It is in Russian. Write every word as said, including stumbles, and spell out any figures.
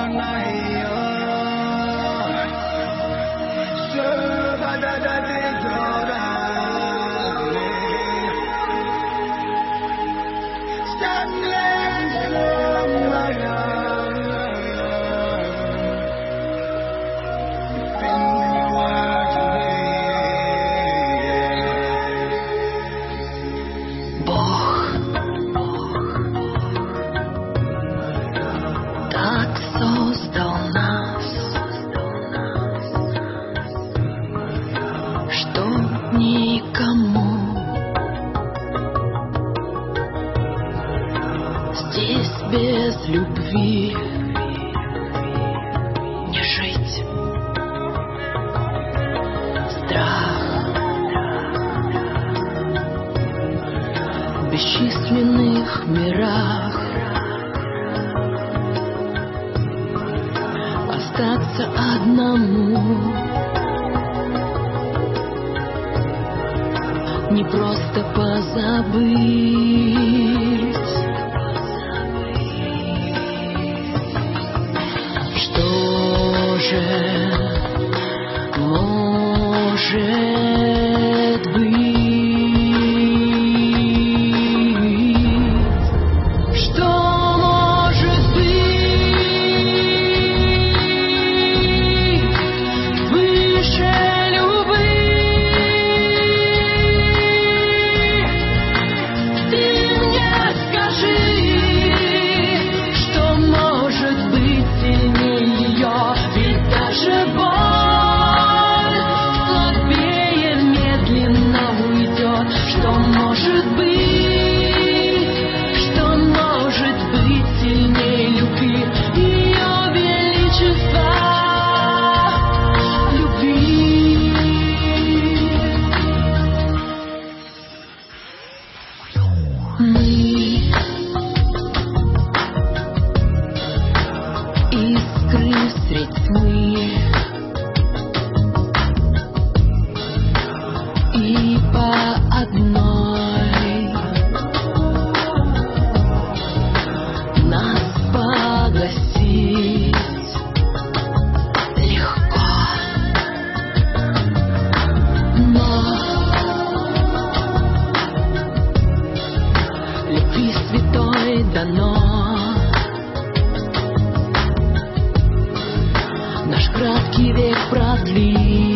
Без любви не жить. Страх в бесчисленных мирах, остаться одному не просто позабыть. Может быть, что может быть выше любви? Ты мне скажи, что может быть сильнее ее, ведь даже боль что может быть, что может быть сильнее любви, ее величества любви. Мы искры средь тьмы, и по одной нас погасить легко, но любви святой дано наш краткий век продлить.